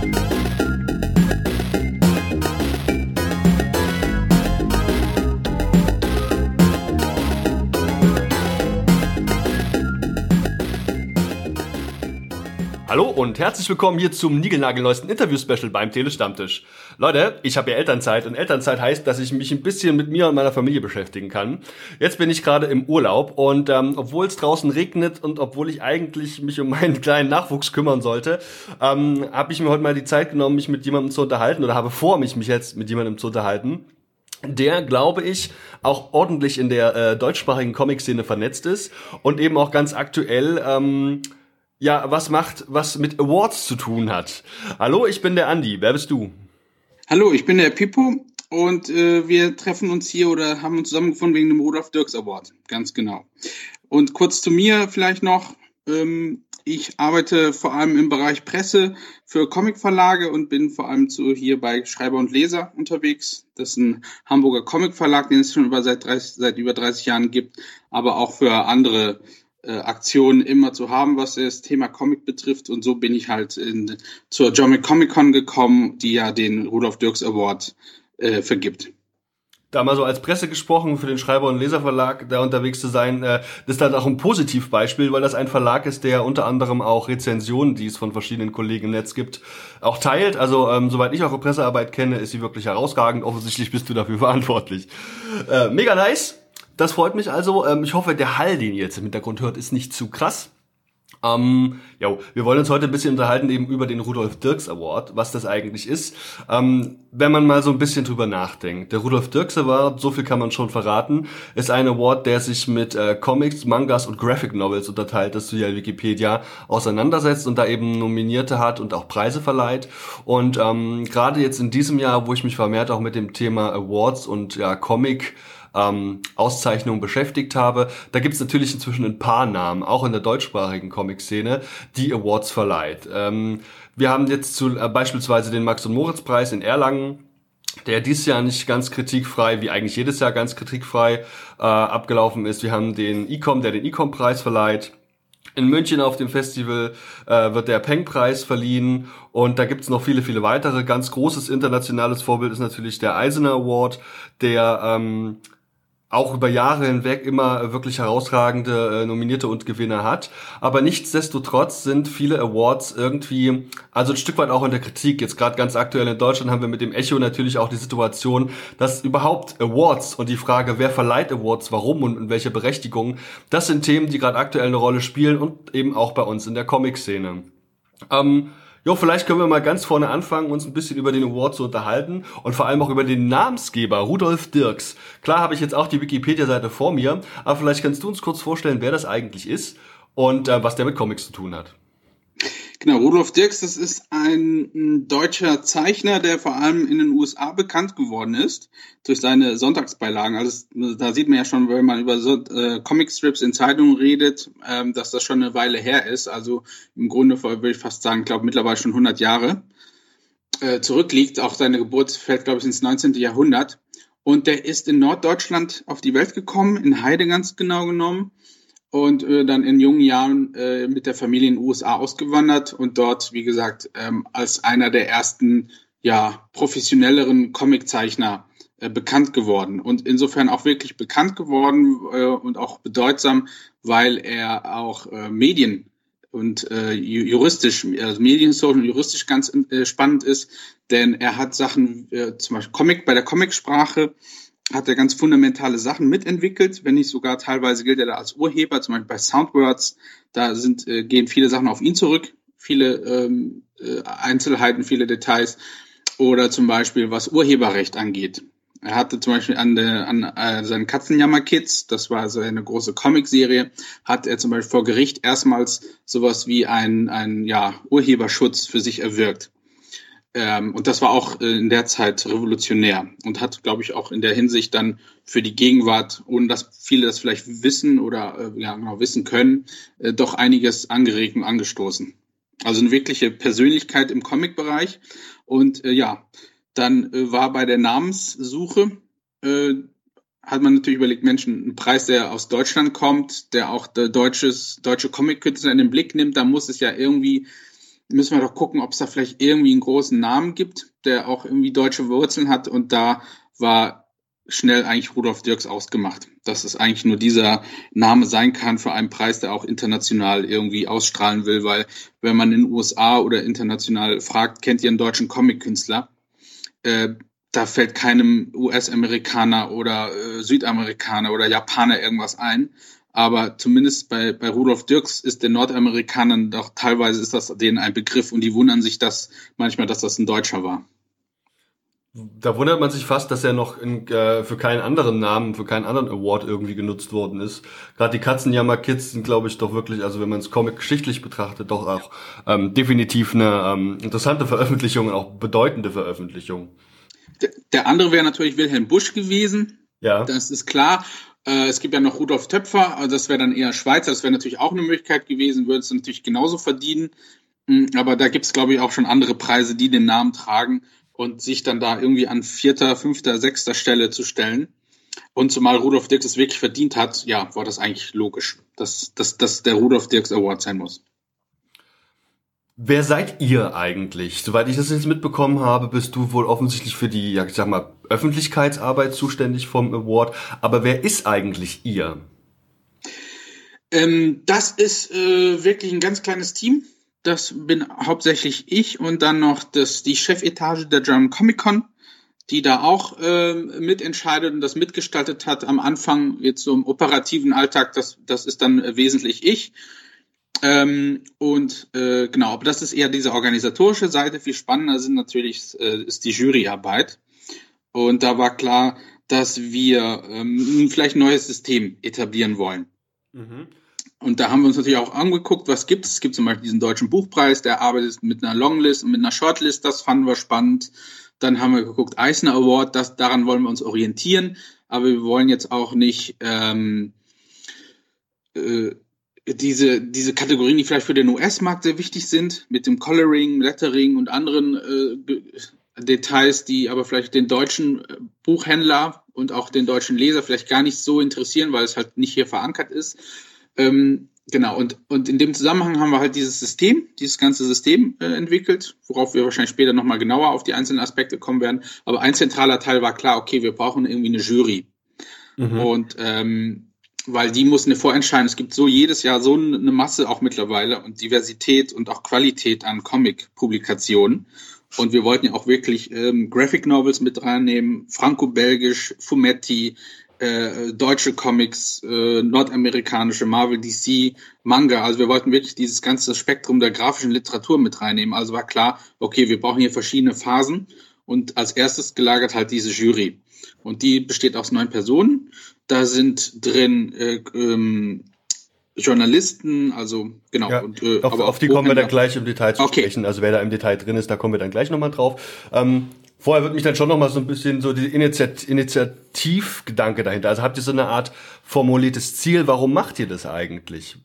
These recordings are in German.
Hallo und herzlich willkommen hier zum niegelnagelneuesten Interview-Special beim Tele-Stammtisch. Leute, ich habe ja Elternzeit und Elternzeit heißt, dass ich mich ein bisschen mit mir und meiner Familie beschäftigen kann. Jetzt bin ich gerade im Urlaub und obwohl es draußen regnet und obwohl ich eigentlich mich um meinen kleinen Nachwuchs kümmern sollte, habe ich mir heute mal die Zeit genommen, mich mit jemandem zu unterhalten oder habe vor, mich jetzt mit jemandem zu unterhalten, der, glaube ich, auch ordentlich in der deutschsprachigen Comic-Szene vernetzt ist und eben auch ganz aktuell was macht, was mit Awards zu tun hat. Hallo, ich bin der Andi. Wer bist du? Hallo, ich bin der Pippo und wir treffen uns hier oder haben uns zusammengefunden wegen dem Rudolf Dirks Award. Ganz genau. Und kurz zu mir vielleicht noch. Ich arbeite vor allem im Bereich Presse für Comicverlage und bin vor allem hier bei Schreiber und Leser unterwegs. Das ist ein Hamburger Comicverlag, den es schon seit über 30 Jahren gibt, aber auch für andere Aktionen immer zu haben, was das Thema Comic betrifft. Und so bin ich halt zur German Comic Con gekommen, die ja den Rudolf Dirks Award vergibt. Da mal so als Presse gesprochen, für den Schreiber- und Leserverlag da unterwegs zu sein, das ist dann auch ein Positivbeispiel, weil das ein Verlag ist, der unter anderem auch Rezensionen, die es von verschiedenen Kollegen im Netz gibt, auch teilt. Also soweit ich eure Pressearbeit kenne, ist sie wirklich herausragend. Offensichtlich bist du dafür verantwortlich. Mega nice. Das freut mich also. Ich hoffe, der Hall, den ihr jetzt im Hintergrund hört, ist nicht zu krass. Wir wollen uns heute ein bisschen unterhalten eben über den Rudolf Dirks Award, was das eigentlich ist. Wenn man mal so ein bisschen drüber nachdenkt. Der Rudolf Dirks Award, so viel kann man schon verraten, ist ein Award, der sich mit Comics, Mangas und Graphic Novels unterteilt, das du ja Wikipedia auseinandersetzt und da eben Nominierte hat und auch Preise verleiht. Und gerade jetzt in diesem Jahr, wo ich mich vermehrt auch mit dem Thema Awards und Comic Auszeichnungen beschäftigt habe. Da gibt's natürlich inzwischen ein paar Namen, auch in der deutschsprachigen Comic-Szene, die Awards verleiht. Wir haben jetzt beispielsweise den Max-und-Moritz-Preis in Erlangen, der dieses Jahr nicht ganz kritikfrei, wie eigentlich jedes Jahr ganz kritikfrei abgelaufen ist. Wir haben den ICOM, der den ICOM-Preis verleiht. In München auf dem Festival wird der Peng-Preis verliehen und da gibt's noch viele, viele weitere. Ganz großes internationales Vorbild ist natürlich der Eisner Award, der auch über Jahre hinweg immer wirklich herausragende Nominierte und Gewinner hat. Aber nichtsdestotrotz sind viele Awards irgendwie, also ein Stück weit auch in der Kritik. Jetzt gerade ganz aktuell in Deutschland haben wir mit dem Echo natürlich auch die Situation, dass überhaupt Awards und die Frage, wer verleiht Awards, warum und in welche Berechtigung, das sind Themen, die gerade aktuell eine Rolle spielen und eben auch bei uns in der Comic-Szene. Vielleicht können wir mal ganz vorne anfangen, uns ein bisschen über den Award zu unterhalten und vor allem auch über den Namensgeber, Rudolf Dirks. Klar habe ich jetzt auch die Wikipedia-Seite vor mir, aber vielleicht kannst du uns kurz vorstellen, wer das eigentlich ist und was der mit Comics zu tun hat. Genau, Rudolf Dirks, das ist ein deutscher Zeichner, der vor allem in den USA bekannt geworden ist durch seine Sonntagsbeilagen. Also da sieht man ja schon, wenn man über Comicstrips in Zeitungen redet, dass das schon eine Weile her ist. Also im Grunde würde ich fast sagen, glaube mittlerweile schon 100 Jahre zurückliegt. Auch seine Geburt fällt, glaube ich, ins 19. Jahrhundert. Und der ist in Norddeutschland auf die Welt gekommen, in Heide ganz genau genommen. Und dann in jungen Jahren mit der Familie in den USA ausgewandert und dort, wie gesagt, als einer der ersten, professionelleren Comiczeichner bekannt geworden. Und insofern auch wirklich bekannt geworden und auch bedeutsam, weil er auch Medien und juristisch, also medienhistorisch und juristisch ganz spannend ist, denn er hat Sachen, zum Beispiel bei der Comicsprache, hat er ganz fundamentale Sachen mitentwickelt, wenn nicht sogar teilweise gilt er da als Urheber, zum Beispiel bei Soundwords, da gehen viele Sachen auf ihn zurück, viele Einzelheiten, viele Details, oder zum Beispiel was Urheberrecht angeht. Er hatte zum Beispiel an seinen Katzenjammer-Kids, das war so eine große Comicserie, hat er zum Beispiel vor Gericht erstmals sowas wie ein Urheberschutz für sich erwirkt. Und das war auch in der Zeit revolutionär und hat, glaube ich, auch in der Hinsicht dann für die Gegenwart, ohne dass viele das vielleicht wissen oder wissen können, doch einiges angeregt und angestoßen. Also eine wirkliche Persönlichkeit im Comic-Bereich. Und dann war bei der Namenssuche, hat man natürlich überlegt, Menschen, ein Preis, der aus Deutschland kommt, der auch deutsche Comic-Künstler in den Blick nimmt, da muss es ja irgendwie müssen wir doch gucken, ob es da vielleicht irgendwie einen großen Namen gibt, der auch irgendwie deutsche Wurzeln hat. Und da war schnell eigentlich Rudolf Dirks ausgemacht, dass es eigentlich nur dieser Name sein kann für einen Preis, der auch international irgendwie ausstrahlen will, weil wenn man in den USA oder international fragt, kennt ihr einen deutschen Comic-Künstler, da fällt keinem US-Amerikaner oder Südamerikaner oder Japaner irgendwas ein. Aber zumindest bei Rudolf Dirks ist den Nordamerikanern doch teilweise ist das denen ein Begriff und die wundern sich dass manchmal, dass das ein Deutscher war. Da wundert man sich fast, dass er noch für keinen anderen Namen, für keinen anderen Award irgendwie genutzt worden ist. Gerade die Katzenjammer-Kids sind, glaube ich, doch wirklich, also wenn man es comic-geschichtlich betrachtet, doch auch definitiv eine interessante Veröffentlichung und auch bedeutende Veröffentlichung. Der andere wäre natürlich Wilhelm Busch gewesen. Ja. Das ist klar. Es gibt ja noch Rudolf Töpfer, also das wäre dann eher Schweizer, das wäre natürlich auch eine Möglichkeit gewesen, würde es natürlich genauso verdienen. Aber da gibt es, glaube ich, auch schon andere Preise, die den Namen tragen. Und sich dann da irgendwie an 4., 5., 6. Stelle zu stellen. Und zumal Rudolf Dirks es wirklich verdient hat, ja, war das eigentlich logisch, dass der Rudolf Dirks Award sein muss. Wer seid ihr eigentlich? Soweit ich das jetzt mitbekommen habe, bist du wohl offensichtlich für die, ja, ich sag mal, Öffentlichkeitsarbeit zuständig vom Award. Aber wer ist eigentlich ihr? Das ist wirklich ein ganz kleines Team. Das bin hauptsächlich ich und dann noch die Chefetage der German Comic Con, die da auch mitentscheidet und das mitgestaltet hat am Anfang, jetzt so im operativen Alltag, das ist dann wesentlich ich. Genau, aber das ist eher diese organisatorische Seite. Viel spannender ist die Juryarbeit. Und da war klar, dass wir vielleicht ein neues System etablieren wollen. Mhm. Und da haben wir uns natürlich auch angeguckt, was gibt es. Es gibt zum Beispiel diesen deutschen Buchpreis, der arbeitet mit einer Longlist und mit einer Shortlist, das fanden wir spannend. Dann haben wir geguckt, Eisner Award, daran wollen wir uns orientieren, aber wir wollen jetzt auch nicht diese Kategorien, die vielleicht für den US-Markt sehr wichtig sind, mit dem Coloring, Lettering und anderen Details, die aber vielleicht den deutschen Buchhändler und auch den deutschen Leser vielleicht gar nicht so interessieren, weil es halt nicht hier verankert ist. Genau, und in dem Zusammenhang haben wir halt dieses ganze System entwickelt, worauf wir wahrscheinlich später nochmal genauer auf die einzelnen Aspekte kommen werden. Aber ein zentraler Teil war klar, okay, wir brauchen irgendwie eine Jury. Mhm. Und weil die muss eine vorentscheiden. Es gibt so jedes Jahr so eine Masse auch mittlerweile und Diversität und auch Qualität an Comic-Publikationen. Und wir wollten ja auch wirklich Graphic Novels mit reinnehmen, franco-belgisch, Fumetti, deutsche Comics, nordamerikanische Marvel, DC, Manga. Also wir wollten wirklich dieses ganze Spektrum der grafischen Literatur mit reinnehmen. Also war klar, okay, wir brauchen hier verschiedene Phasen und als erstes gelagert halt diese Jury. Und die besteht aus 9 Personen. Da sind drin Journalisten, also genau. Ja, und, aber auf die kommen wir dann gleich im Detail zu sprechen. Also wer da im Detail drin ist, da kommen wir dann gleich nochmal drauf. Vorher wird mich dann schon nochmal so ein bisschen so die Initiativgedanke dahinter. Also habt ihr so eine Art formuliertes Ziel? Warum macht ihr das eigentlich?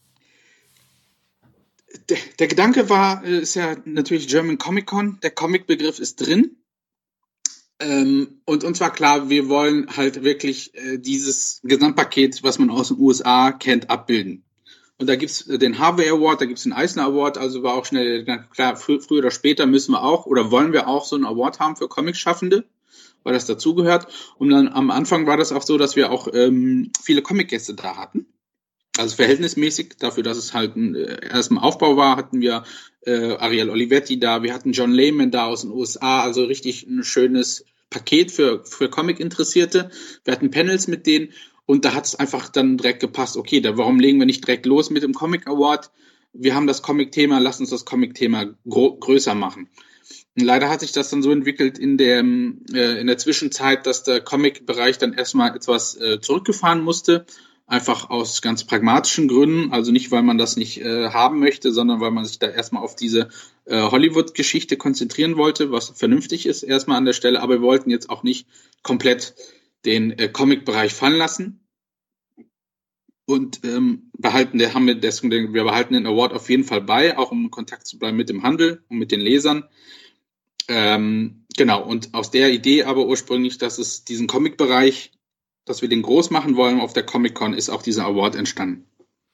Der Gedanke ist ja natürlich German Comic Con. Der Comic-Begriff ist drin. Und uns war klar, wir wollen halt wirklich dieses Gesamtpaket, was man aus den USA kennt, abbilden. Und da gibt's den Harvey Award, da gibt's den Eisner Award, also war auch schnell klar, früher oder später müssen wir auch oder wollen wir auch so einen Award haben für Comicschaffende, weil das dazugehört. Und dann am Anfang war das auch so, dass wir auch viele Comic-Gäste da hatten. Also verhältnismäßig dafür, dass es halt erst im Aufbau war, hatten wir Ariel Olivetti da, wir hatten John Layman da aus den USA, also richtig ein schönes Paket für Comic-Interessierte. Wir hatten Panels mit denen und da hat es einfach dann direkt gepasst, okay, warum legen wir nicht direkt los mit dem Comic Award? Wir haben das Comic-Thema, lass uns das Comic-Thema größer machen. Und leider hat sich das dann so entwickelt in der Zwischenzeit, dass der Comic-Bereich dann erstmal etwas zurückgefahren musste. Einfach aus ganz pragmatischen Gründen, also nicht, weil man das nicht haben möchte, sondern weil man sich da erstmal auf diese Hollywood-Geschichte konzentrieren wollte, was vernünftig ist erstmal an der Stelle, aber wir wollten jetzt auch nicht komplett den Comic-Bereich fallen lassen und wir behalten den Award auf jeden Fall bei, auch um in Kontakt zu bleiben mit dem Handel und mit den Lesern. Genau, und aus der Idee aber ursprünglich, dass es diesen Comic-Bereich, dass wir den groß machen wollen auf der Comic-Con, ist auch dieser Award entstanden.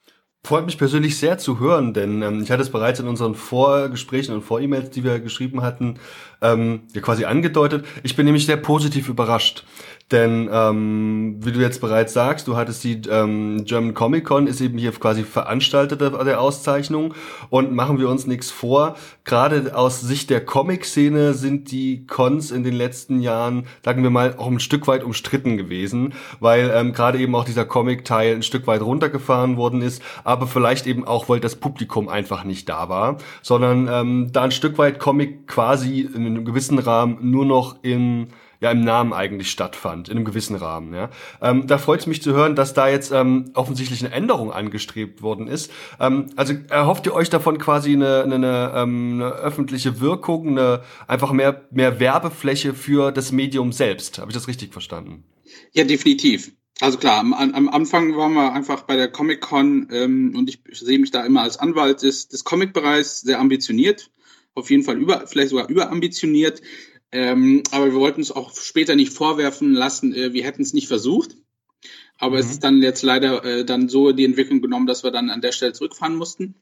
Freut mich persönlich sehr zu hören, denn ich hatte es bereits in unseren Vorgesprächen und Vor-E-Mails, die wir geschrieben hatten, ja quasi angedeutet. Ich bin nämlich sehr positiv überrascht. Denn wie du jetzt bereits sagst, du hattest die German Comic Con, ist eben hier quasi Veranstalter der Auszeichnung, und machen wir uns nichts vor, gerade aus Sicht der Comic-Szene sind die Cons in den letzten Jahren, sagen wir mal, auch ein Stück weit umstritten gewesen, weil gerade eben auch dieser Comic-Teil ein Stück weit runtergefahren worden ist, aber vielleicht eben auch, weil das Publikum einfach nicht da war, sondern da ein Stück weit Comic quasi in einem gewissen Rahmen nur noch im Namen eigentlich stattfand, in einem gewissen Rahmen. Ja. Da freut es mich zu hören, dass da jetzt offensichtlich eine Änderung angestrebt worden ist. Also erhofft ihr euch davon quasi eine öffentliche Wirkung, einfach mehr Werbefläche für das Medium selbst? Habe ich das richtig verstanden? Ja, definitiv. Also klar, am Anfang waren wir einfach bei der Comic-Con und ich sehe mich da immer als Anwalt des Comic-Bereichs sehr ambitioniert, auf jeden Fall vielleicht sogar überambitioniert. Aber wir wollten es auch später nicht vorwerfen lassen, wir hätten es nicht versucht. Aber es ist dann jetzt leider dann so die Entwicklung genommen, dass wir dann an der Stelle zurückfahren mussten.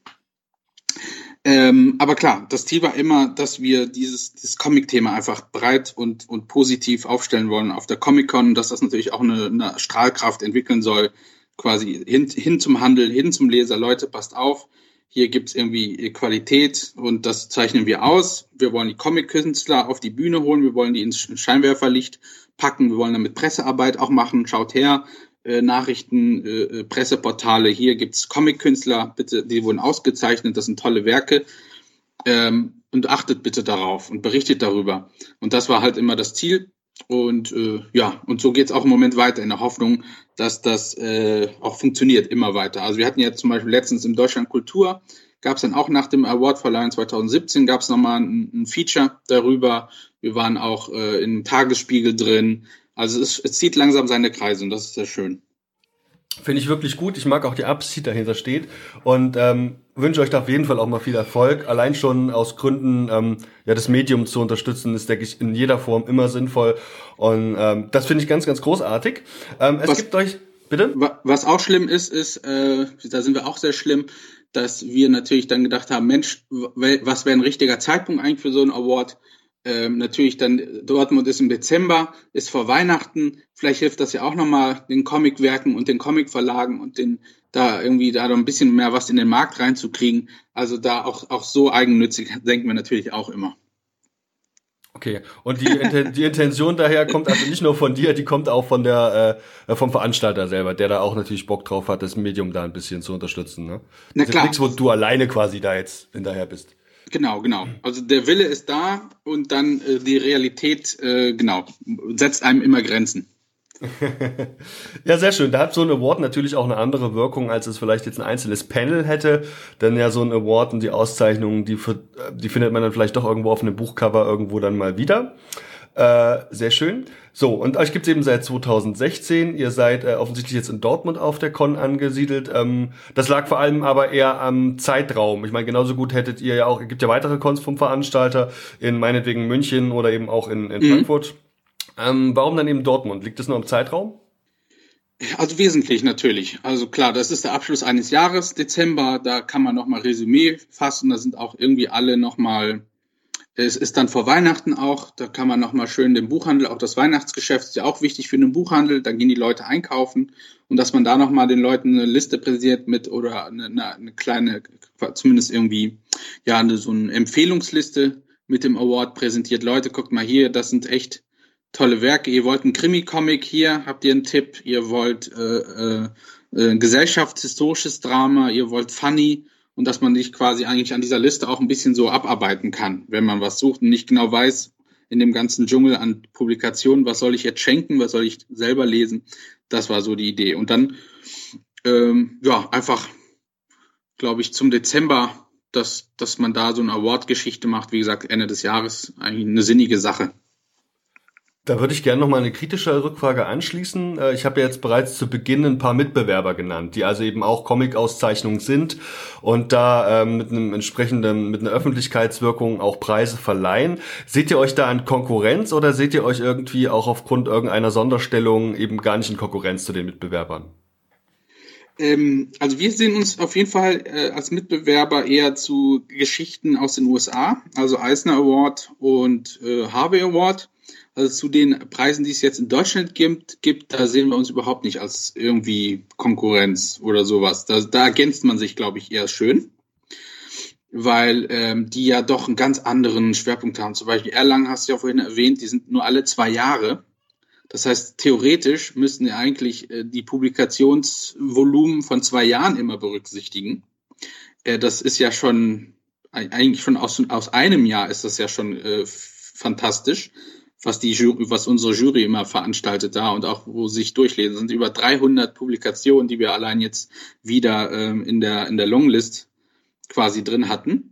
Aber klar, das Ziel war immer, dass wir dieses Comic-Thema einfach breit und positiv aufstellen wollen auf der Comic-Con, dass das natürlich auch eine Strahlkraft entwickeln soll, quasi hin zum Handel, hin zum Leser. Leute, passt auf. Hier gibt's irgendwie Qualität und das zeichnen wir aus. Wir wollen die Comic-Künstler auf die Bühne holen, wir wollen die ins Scheinwerferlicht packen, wir wollen damit Pressearbeit auch machen. Schaut her, Nachrichten, Presseportale, hier gibt's Comic-Künstler, bitte, die wurden ausgezeichnet, das sind tolle Werke. Und achtet bitte darauf und berichtet darüber. Und das war halt immer das Ziel. Und und so geht's auch im Moment weiter in der Hoffnung, dass das auch funktioniert immer weiter. Also wir hatten jetzt zum Beispiel letztens im Deutschland Kultur, gab es dann auch nach dem Awardverleihen 2017, gab es nochmal ein Feature darüber. Wir waren auch im Tagesspiegel drin. Also es zieht langsam seine Kreise und das ist sehr schön. Finde ich wirklich gut. Ich mag auch die Absicht, die dahinter steht, und wünsche euch da auf jeden Fall auch mal viel Erfolg. Allein schon aus Gründen, das Medium zu unterstützen, ist, denke ich, in jeder Form immer sinnvoll. Und das finde ich ganz, ganz großartig. Gibt euch, bitte? Was auch schlimm ist, da sind wir auch sehr schlimm, dass wir natürlich dann gedacht haben, Mensch, was wäre ein richtiger Zeitpunkt eigentlich für so einen Award? Natürlich dann, Dortmund ist im Dezember, ist vor Weihnachten, vielleicht hilft das ja auch nochmal den Comicwerken und den Comicverlagen und da noch ein bisschen mehr was in den Markt reinzukriegen. Also da auch so eigennützig denken wir natürlich auch immer. Okay, und die Intention daher kommt also nicht nur von dir, die kommt auch von vom Veranstalter selber, der da auch natürlich Bock drauf hat, das Medium da ein bisschen zu unterstützen. Ne? Na klar. Das ist nichts, wo du alleine quasi da jetzt hinterher bist. Genau. Also der Wille ist da und dann die Realität, setzt einem immer Grenzen. Ja, sehr schön. Da hat so ein Award natürlich auch eine andere Wirkung, als es vielleicht jetzt ein einzelnes Panel hätte. Denn ja, so ein Award und die Auszeichnungen, die findet man dann vielleicht doch irgendwo auf einem Buchcover irgendwo dann mal wieder. Sehr schön. So, und euch gibt's eben seit 2016. Ihr seid offensichtlich jetzt in Dortmund auf der Con angesiedelt. Das lag vor allem aber eher am Zeitraum. Ich meine, genauso gut hättet ihr ja auch, es gibt ja weitere Cons vom Veranstalter in meinetwegen München oder eben auch in Frankfurt. Warum dann eben Dortmund? Liegt das nur am Zeitraum? Also wesentlich natürlich. Also klar, das ist der Abschluss eines Jahres, Dezember. Da kann man nochmal Resümee fassen. Da sind auch irgendwie alle nochmal. Es ist dann vor Weihnachten auch, da kann man nochmal schön den Buchhandel, auch das Weihnachtsgeschäft ist ja auch wichtig für den Buchhandel, da gehen die Leute einkaufen und dass man da nochmal den Leuten eine Liste präsentiert oder eine kleine, zumindest irgendwie, so eine Empfehlungsliste mit dem Award präsentiert. Leute, guckt mal hier, das sind echt tolle Werke. Ihr wollt einen Krimi-Comic, hier habt ihr einen Tipp, ihr wollt gesellschaftshistorisches Drama, ihr wollt Funny. Und dass man sich quasi eigentlich an dieser Liste auch ein bisschen so abarbeiten kann, wenn man was sucht und nicht genau weiß, in dem ganzen Dschungel an Publikationen, was soll ich jetzt schenken, was soll ich selber lesen. Das war so die Idee. Und dann, einfach, glaube ich, zum Dezember, dass man da so eine Award-Geschichte macht. Wie gesagt, Ende des Jahres, eigentlich eine sinnige Sache. Da würde ich gerne noch mal eine kritische Rückfrage anschließen. Ich habe ja jetzt bereits zu Beginn ein paar Mitbewerber genannt, die also eben auch Comic-Auszeichnungen sind und da mit einer Öffentlichkeitswirkung auch Preise verleihen. Seht ihr euch da in Konkurrenz oder seht ihr euch irgendwie auch aufgrund irgendeiner Sonderstellung eben gar nicht in Konkurrenz zu den Mitbewerbern? Also wir sehen uns auf jeden Fall als Mitbewerber eher zu Geschichten aus den USA, also Eisner Award und Harvey Award. Also zu den Preisen, die es jetzt in Deutschland gibt, da sehen wir uns überhaupt nicht als irgendwie Konkurrenz oder sowas. Da ergänzt man sich, glaube ich, eher schön, weil die ja doch einen ganz anderen Schwerpunkt haben. Zum Beispiel Erlangen hast du ja vorhin erwähnt, die sind nur alle 2 Jahre. Das heißt, theoretisch müssten wir eigentlich die Publikationsvolumen von 2 Jahren immer berücksichtigen. Das ist ja schon, eigentlich schon aus einem Jahr ist das ja schon fantastisch, was unsere Jury immer veranstaltet da und auch wo sich durchlesen. Es sind über 300 Publikationen, die wir allein jetzt wieder in der Longlist quasi drin hatten.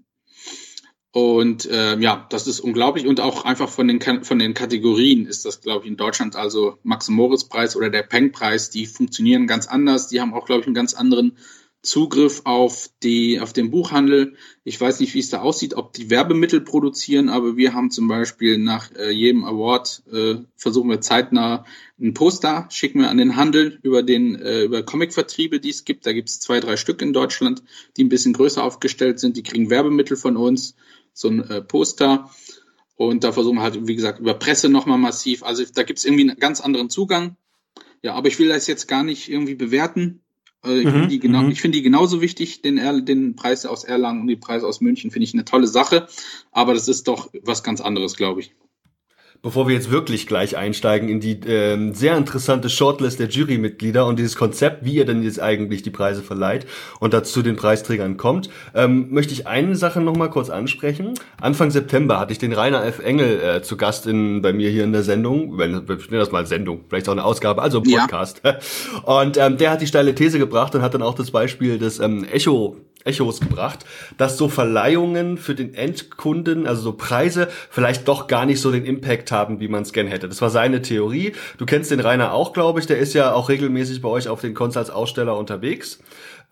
Und das ist unglaublich und auch einfach von den Kategorien ist das, glaube ich, in Deutschland, also Max-Moritz-Preis oder der Penck-Preis, die funktionieren ganz anders. Die haben auch, glaube ich, einen ganz anderen Zugriff auf den Buchhandel. Ich weiß nicht, wie es da aussieht, ob die Werbemittel produzieren, aber wir haben zum Beispiel nach jedem Award versuchen wir zeitnah ein Poster, schicken wir an den Handel über Comicvertriebe, die es gibt. Da gibt es 2, 3 Stück in Deutschland, die ein bisschen größer aufgestellt sind. Die kriegen Werbemittel von uns, so ein Poster. Und da versuchen wir halt, wie gesagt, über Presse nochmal massiv. Also da gibt es irgendwie einen ganz anderen Zugang. Ja, aber ich will das jetzt gar nicht irgendwie bewerten. Ich finde die genauso wichtig, den Preis aus Erlangen und die Preise aus München finde ich eine tolle Sache, aber das ist doch was ganz anderes, glaube ich. Bevor wir jetzt wirklich gleich einsteigen in die sehr interessante Shortlist der Jurymitglieder und dieses Konzept, wie ihr denn jetzt eigentlich die Preise verleiht und dazu den Preisträgern kommt, möchte ich eine Sache noch mal kurz ansprechen. Anfang September hatte ich den Rainer F. Engel zu Gast bei mir hier in der Sendung, ich nenne das mal Sendung, vielleicht auch eine Ausgabe, also Podcast. Ja. Und der hat die steile These gebracht und hat dann auch das Beispiel des Echos gebracht, dass so Verleihungen für den Endkunden, also so Preise, vielleicht doch gar nicht so den Impact haben, wie man es gern hätte. Das war seine Theorie. Du kennst den Rainer auch, glaube ich. Der ist ja auch regelmäßig bei euch auf den Cons als Aussteller unterwegs.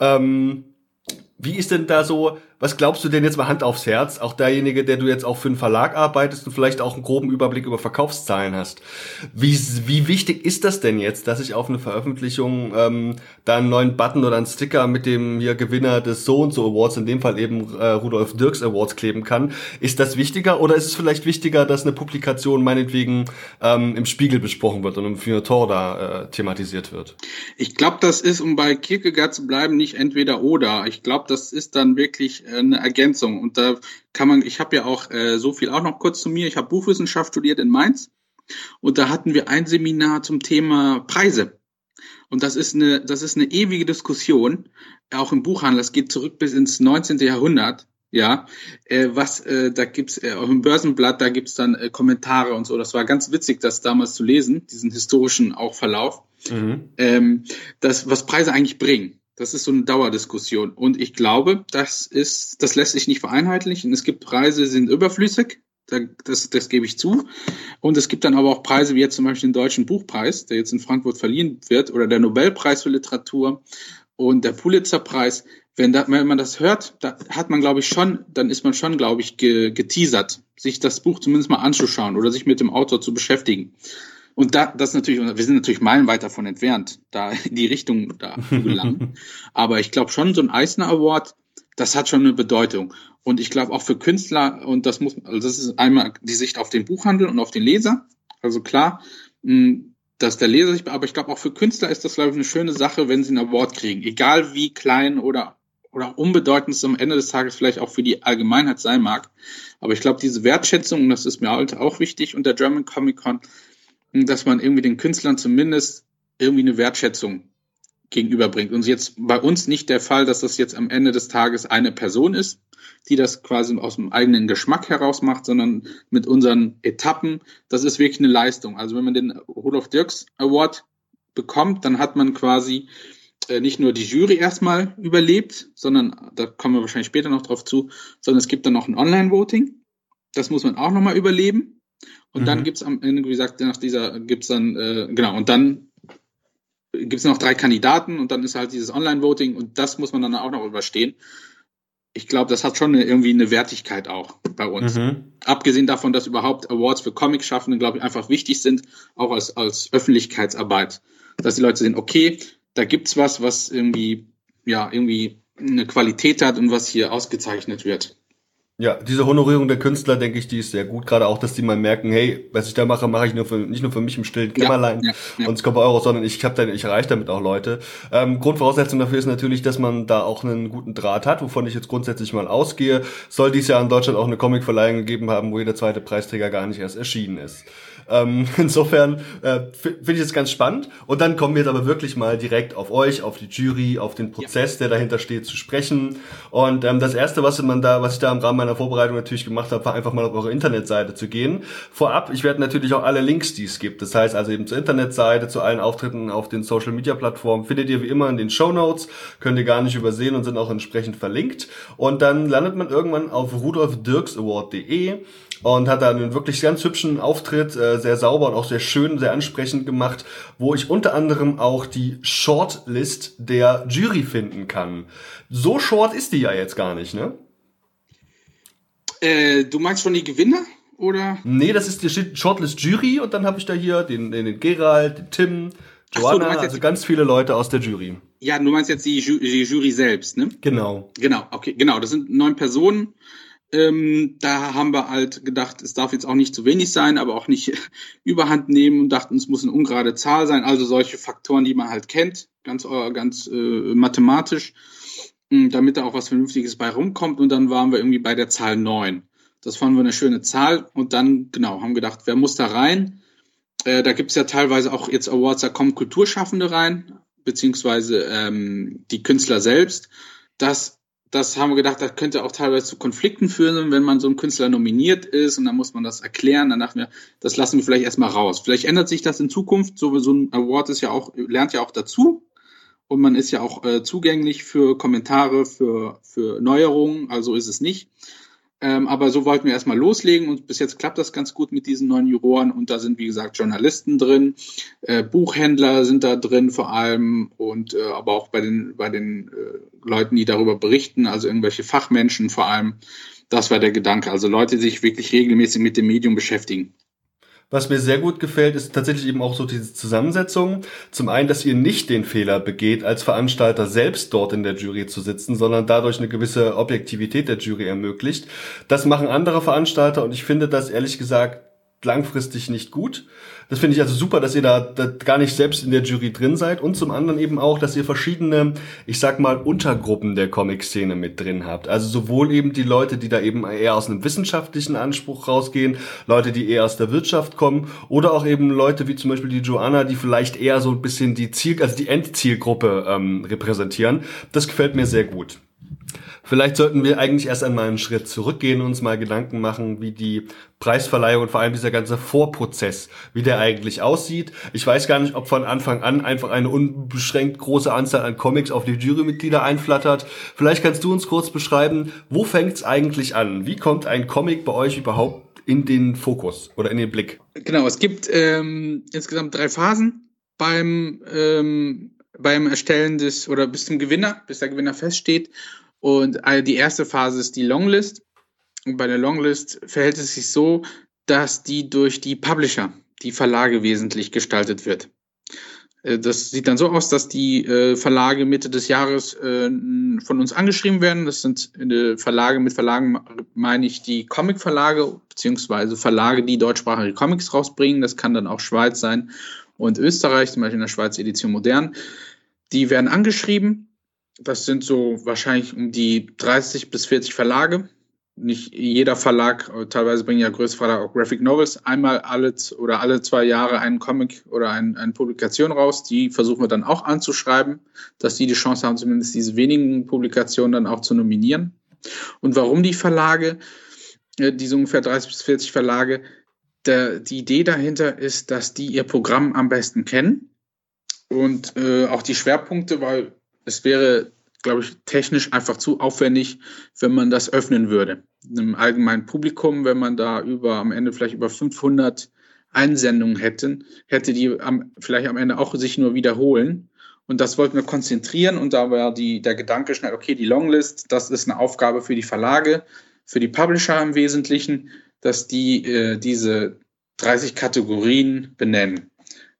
Wie ist denn da so, was glaubst du denn jetzt mal Hand aufs Herz, auch derjenige, der du jetzt auch für einen Verlag arbeitest und vielleicht auch einen groben Überblick über Verkaufszahlen hast. Wie wichtig ist das denn jetzt, dass ich auf eine Veröffentlichung da einen neuen Button oder einen Sticker mit dem hier Gewinner des So-und-so Awards, in dem Fall eben Rudolf Dirks Awards, kleben kann? Ist das wichtiger oder ist es vielleicht wichtiger, dass eine Publikation meinetwegen im Spiegel besprochen wird und im Feuilleton da thematisiert wird? Ich glaube, das ist, um bei Kierkegaard zu bleiben, nicht entweder oder. Ich glaube, das ist dann wirklich eine Ergänzung. Und da ich habe ja auch so viel auch noch kurz zu mir. Ich habe Buchwissenschaft studiert in Mainz und da hatten wir ein Seminar zum Thema Preise. Und das ist eine ewige Diskussion, auch im Buchhandel. Das geht zurück bis ins 19. Jahrhundert. Ja, da gibt's auch im Börsenblatt, da gibt's dann Kommentare und so. Das war ganz witzig, das damals zu lesen, diesen historischen auch Verlauf. Was Preise eigentlich bringen. Das ist so eine Dauerdiskussion. Und ich glaube, das lässt sich nicht vereinheitlichen. Es gibt Preise, die sind überflüssig. Das gebe ich zu. Und es gibt dann aber auch Preise, wie jetzt zum Beispiel den Deutschen Buchpreis, der jetzt in Frankfurt verliehen wird, oder der Nobelpreis für Literatur und der Pulitzerpreis. Wenn man das hört, da hat man, glaube ich, dann ist man schon, glaube ich, geteasert, sich das Buch zumindest mal anzuschauen oder sich mit dem Autor zu beschäftigen. Und wir sind natürlich meilenweit davon entfernt, da in die Richtung da zu gelangen. Aber ich glaube schon, so ein Eisner Award, das hat schon eine Bedeutung. Und ich glaube auch für Künstler, und das ist einmal die Sicht auf den Buchhandel und auf den Leser. Also klar, dass der Leser aber ich glaube auch für Künstler ist das, glaube ich, eine schöne Sache, wenn sie einen Award kriegen. Egal wie klein oder unbedeutend es am Ende des Tages vielleicht auch für die Allgemeinheit sein mag. Aber ich glaube, diese Wertschätzung, und das ist mir halt auch wichtig unter German Comic Con, dass man irgendwie den Künstlern zumindest irgendwie eine Wertschätzung gegenüberbringt. Und jetzt bei uns nicht der Fall, dass das jetzt am Ende des Tages eine Person ist, die das quasi aus dem eigenen Geschmack heraus macht, sondern mit unseren Etappen. Das ist wirklich eine Leistung. Also wenn man den Rudolf Dirks Award bekommt, dann hat man quasi nicht nur die Jury erstmal überlebt, sondern, da kommen wir wahrscheinlich später noch drauf zu, sondern es gibt dann noch ein Online-Voting. Das muss man auch nochmal überleben. Und dann gibt's am Ende, wie gesagt, und dann gibt's noch 3 Kandidaten und dann ist halt dieses Online-Voting und das muss man dann auch noch überstehen. Ich glaube, das hat schon irgendwie eine Wertigkeit auch bei uns. Abgesehen davon, dass überhaupt Awards für Comic-Schaffende, glaube ich, einfach wichtig sind, auch als Öffentlichkeitsarbeit. Dass die Leute sehen, okay, da gibt's was irgendwie eine Qualität hat und was hier ausgezeichnet wird. Ja, diese Honorierung der Künstler, denke ich, die ist sehr gut. Gerade auch, dass die mal merken, hey, was ich da mache, mache ich nicht nur für mich im stillen Kämmerlein und es kommt bei Euro, sondern ich erreiche damit auch Leute. Grundvoraussetzung dafür ist natürlich, dass man da auch einen guten Draht hat, wovon ich jetzt grundsätzlich mal ausgehe. Soll dies Jahr in Deutschland auch eine Comicverleihung gegeben haben, wo jeder zweite Preisträger gar nicht erst erschienen ist. Insofern finde ich es ganz spannend. Und dann kommen wir jetzt aber wirklich mal direkt auf euch, auf die Jury, auf den Prozess, der dahinter steht, zu sprechen. Und das Erste, was ich da im Rahmen meiner Vorbereitung natürlich gemacht habe, war einfach mal auf eure Internetseite zu gehen. Vorab, ich werde natürlich auch alle Links, die es gibt. Das heißt also eben zur Internetseite, zu allen Auftritten auf den Social-Media-Plattformen, findet ihr wie immer in den Shownotes. Könnt ihr gar nicht übersehen und sind auch entsprechend verlinkt. Und dann landet man irgendwann auf rudolfdirksaward.de und hat da einen wirklich ganz hübschen Auftritt, sehr sauber und auch sehr schön, sehr ansprechend gemacht, wo ich unter anderem auch die Shortlist der Jury finden kann. So short ist die ja jetzt gar nicht, ne? Du meinst schon die Gewinner, oder? Nee, das ist die Shortlist Jury und dann habe ich da hier den Gerald, den Tim, Joanna, also ganz viele Leute aus der Jury. Ja, du meinst jetzt die Jury selbst, ne? Genau. Genau, okay, genau, das sind 9 Personen. Da haben wir halt gedacht, es darf jetzt auch nicht zu wenig sein, aber auch nicht überhand nehmen und dachten, es muss eine ungerade Zahl sein. Also solche Faktoren, die man halt kennt, ganz mathematisch, damit da auch was Vernünftiges bei rumkommt. Und dann waren wir irgendwie bei der Zahl 9. Das fanden wir eine schöne Zahl. Und dann, genau, haben gedacht, wer muss da rein? Da gibt's ja teilweise auch jetzt Awards, da kommen Kulturschaffende rein, beziehungsweise die Künstler selbst. Das haben wir gedacht, das könnte auch teilweise zu Konflikten führen, wenn man so ein Künstler nominiert ist und dann muss man das erklären. Dann dachten wir, das lassen wir vielleicht erstmal raus. Vielleicht ändert sich das in Zukunft. So ein Award ist ja auch, lernt ja auch dazu und man ist ja auch zugänglich für Kommentare, für Neuerungen. Also ist es nicht. Aber so wollten wir erstmal loslegen und bis jetzt klappt das ganz gut mit diesen 9 Juroren und da sind, wie gesagt, Journalisten drin, Buchhändler sind da drin vor allem und aber auch bei den Leuten, die darüber berichten, also irgendwelche Fachmenschen vor allem. Das war der Gedanke, also Leute, die sich wirklich regelmäßig mit dem Medium beschäftigen. Was mir sehr gut gefällt, ist tatsächlich eben auch so diese Zusammensetzung. Zum einen, dass ihr nicht den Fehler begeht, als Veranstalter selbst dort in der Jury zu sitzen, sondern dadurch eine gewisse Objektivität der Jury ermöglicht. Das machen andere Veranstalter und ich finde das ehrlich gesagt langfristig nicht gut. Das finde ich also super, dass ihr da gar nicht selbst in der Jury drin seid und zum anderen eben auch, dass ihr verschiedene, ich sag mal, Untergruppen der Comic-Szene mit drin habt. Also sowohl eben die Leute, die da eben eher aus einem wissenschaftlichen Anspruch rausgehen, Leute, die eher aus der Wirtschaft kommen oder auch eben Leute wie zum Beispiel die Joanna, die vielleicht eher so ein bisschen die Endzielgruppe repräsentieren. Das gefällt mir sehr gut. Vielleicht sollten wir eigentlich erst einmal einen Schritt zurückgehen und uns mal Gedanken machen, wie die Preisverleihung und vor allem dieser ganze Vorprozess, wie der eigentlich aussieht. Ich weiß gar nicht, ob von Anfang an einfach eine unbeschränkt große Anzahl an Comics auf die Jurymitglieder einflattert. Vielleicht kannst du uns kurz beschreiben, wo fängt's eigentlich an? Wie kommt ein Comic bei euch überhaupt in den Fokus oder in den Blick? Genau, es gibt insgesamt 3 Phasen beim Erstellen bis zum Gewinner, bis der Gewinner feststeht. Und die erste Phase ist die Longlist. Und bei der Longlist verhält es sich so, dass die durch die Publisher, die Verlage wesentlich gestaltet wird. Das sieht dann so aus, dass die Verlage Mitte des Jahres von uns angeschrieben werden. Das sind Verlage, mit Verlagen meine ich die Comic-Verlage, beziehungsweise Verlage, die deutschsprachige Comics rausbringen. Das kann dann auch Schweiz sein und Österreich, zum Beispiel in der Schweiz Edition Modern. Die werden angeschrieben. Das sind so wahrscheinlich um die 30 bis 40 Verlage. Nicht jeder Verlag, teilweise bringen ja größere Verlage auch Graphic Novels, einmal alle 2 Jahre einen Comic oder eine Publikation raus. Die versuchen wir dann auch anzuschreiben, dass die Chance haben, zumindest diese wenigen Publikationen dann auch zu nominieren. Und warum die Verlage, diese ungefähr 30 bis 40 Verlage, die Idee dahinter ist, dass die ihr Programm am besten kennen und auch die Schwerpunkte, weil es wäre, glaube ich, technisch einfach zu aufwendig, wenn man das öffnen würde. Einem allgemeinen Publikum, wenn man da am Ende vielleicht über 500 Einsendungen hätte die vielleicht am Ende auch sich nur wiederholen. Und das wollten wir konzentrieren und da war der Gedanke schnell, okay, die Longlist, das ist eine Aufgabe für die Verlage, für die Publisher im Wesentlichen, dass die diese 30 Kategorien benennen.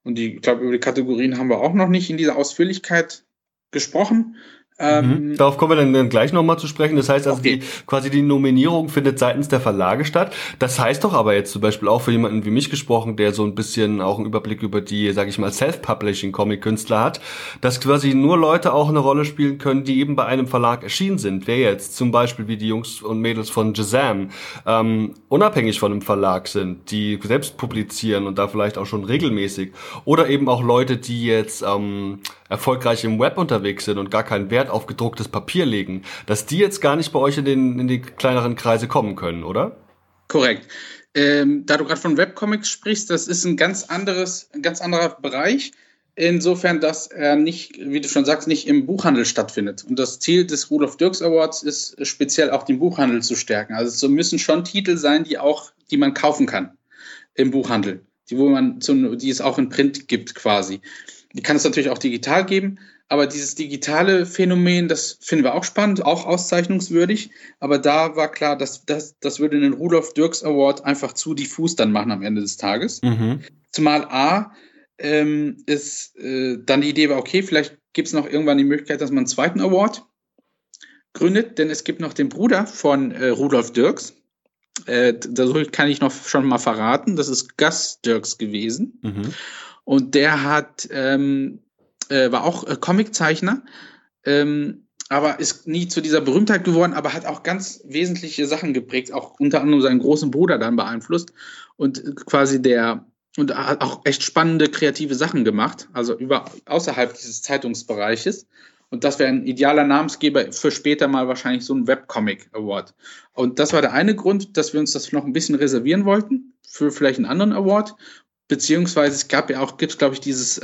Und ich glaube, über die Kategorien haben wir auch noch nicht in dieser Ausführlichkeit gesprochen. Darauf kommen wir dann gleich nochmal zu sprechen. Das heißt also, Okay. die Nominierung findet seitens der Verlage statt. Das heißt doch aber jetzt zum Beispiel auch für jemanden wie mich gesprochen, der so ein bisschen auch einen Überblick über die, sage ich mal, Self-Publishing-Comic-Künstler hat, dass quasi nur Leute auch eine Rolle spielen können, die eben bei einem Verlag erschienen sind. Wer jetzt zum Beispiel wie die Jungs und Mädels von Shazam unabhängig von einem Verlag sind, die selbst publizieren und da vielleicht auch schon regelmäßig. Oder eben auch Leute, die jetzt erfolgreich im Web unterwegs sind und gar keinen Wert auf gedrucktes Papier legen, dass die jetzt gar nicht bei euch in die kleineren Kreise kommen können, oder? Korrekt. Da du gerade von Webcomics sprichst, das ist ein ganz anderer Bereich. Insofern, dass er nicht, wie du schon sagst, nicht im Buchhandel stattfindet. Und das Ziel des Rudolf Dirks Awards ist speziell auch den Buchhandel zu stärken. Also so müssen schon Titel sein, die man kaufen kann im Buchhandel, die es auch in Print gibt quasi. Die kann es natürlich auch digital geben, aber dieses digitale Phänomen, das finden wir auch spannend, auch auszeichnungswürdig. Aber da war klar, dass das würde den Rudolf Dirks Award einfach zu diffus dann machen am Ende des Tages. Zumal ist dann die Idee war, okay, vielleicht gibt es noch irgendwann die Möglichkeit, dass man einen zweiten Award gründet, denn es gibt noch den Bruder von Rudolf Dirks. Das kann ich noch schon mal verraten. Das ist Gus Dirks gewesen. Und der war auch Comiczeichner, aber ist nie zu dieser Berühmtheit geworden, aber hat auch ganz wesentliche Sachen geprägt, auch unter anderem seinen großen Bruder dann beeinflusst und und hat auch echt spannende kreative Sachen gemacht, also außerhalb dieses Zeitungsbereiches. Und das wäre ein idealer Namensgeber für später mal wahrscheinlich so ein Webcomic Award. Und das war der eine Grund, dass wir uns das noch ein bisschen reservieren wollten für vielleicht einen anderen Award. Beziehungsweise es gibt glaube ich, dieses,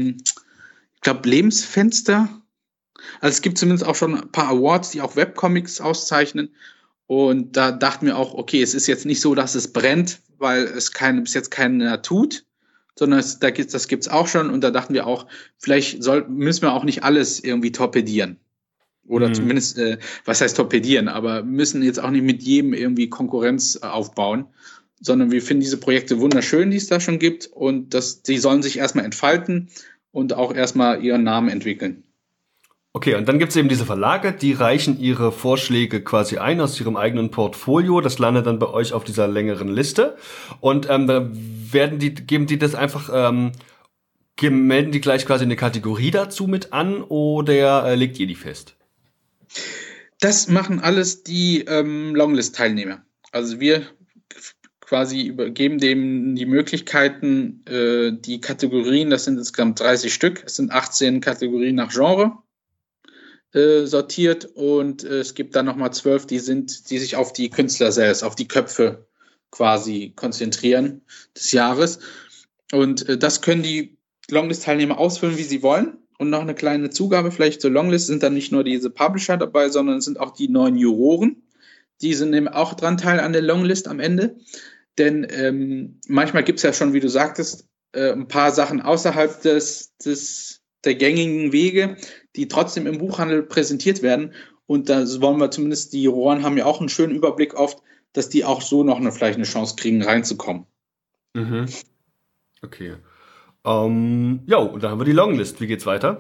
Lebensfenster. Also es gibt zumindest auch schon ein paar Awards, die auch Webcomics auszeichnen. Und da dachten wir auch, okay, es ist jetzt nicht so, dass es brennt, weil es bis jetzt keiner tut, sondern das gibt's auch schon. Und da dachten wir auch, vielleicht müssen wir auch nicht alles irgendwie torpedieren. Oder zumindest, was heißt torpedieren, aber müssen jetzt auch nicht mit jedem irgendwie Konkurrenz aufbauen, sondern wir finden diese Projekte wunderschön, die es da schon gibt, und die sollen sich erstmal entfalten und auch erstmal ihren Namen entwickeln. Okay, und dann gibt's eben diese Verlage, die reichen ihre Vorschläge quasi ein aus ihrem eigenen Portfolio. Das landet dann bei euch auf dieser längeren Liste. Und da geben die das einfach, melden die gleich quasi eine Kategorie dazu mit an, oder legt ihr die fest? Das machen alles die Longlist-Teilnehmer. Also wir quasi geben dem die Möglichkeiten, die Kategorien, das sind insgesamt 30 Stück, es sind 18 Kategorien nach Genre sortiert, und es gibt dann nochmal 12, die sich auf die Künstler selbst, auf die Köpfe quasi konzentrieren des Jahres. Und das können die Longlist-Teilnehmer ausfüllen, wie sie wollen. Und noch eine kleine Zugabe vielleicht zur Longlist: sind dann nicht nur diese Publisher dabei, sondern es sind auch die 9 Juroren. Die sind eben auch dran teil an der Longlist am Ende. Denn manchmal gibt es ja schon, wie du sagtest, ein paar Sachen außerhalb der gängigen Wege, die trotzdem im Buchhandel präsentiert werden. Und da wollen wir zumindest, die Juroren haben ja auch einen schönen Überblick oft, dass die auch so noch vielleicht eine Chance kriegen, reinzukommen. Okay. Und dann haben wir die Longlist. Wie geht's weiter?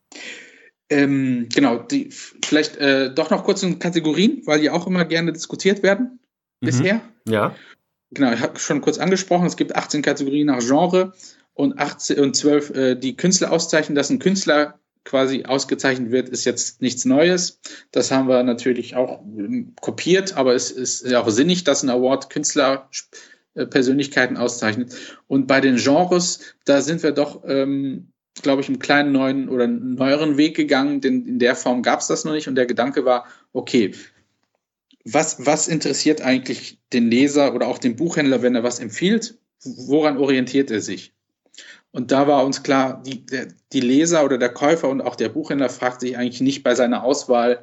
Genau, vielleicht doch noch kurz in Kategorien, weil die auch immer gerne diskutiert werden bisher. Ja. Genau, ich habe schon kurz angesprochen, es gibt 18 Kategorien nach Genre und 12 die Künstler auszeichnen. Dass ein Künstler quasi ausgezeichnet wird, ist jetzt nichts Neues. Das haben wir natürlich auch kopiert, aber es ist ja auch sinnig, dass ein Award Künstler Persönlichkeiten auszeichnet. Und bei den Genres, da sind wir doch, glaube ich, einen kleinen neuen oder neueren Weg gegangen, denn in der Form gab es das noch nicht. Und der Gedanke war, okay, was interessiert eigentlich den Leser oder auch den Buchhändler, wenn er was empfiehlt? Woran orientiert er sich? Und da war uns klar, die Leser oder der Käufer und auch der Buchhändler fragt sich eigentlich nicht bei seiner Auswahl,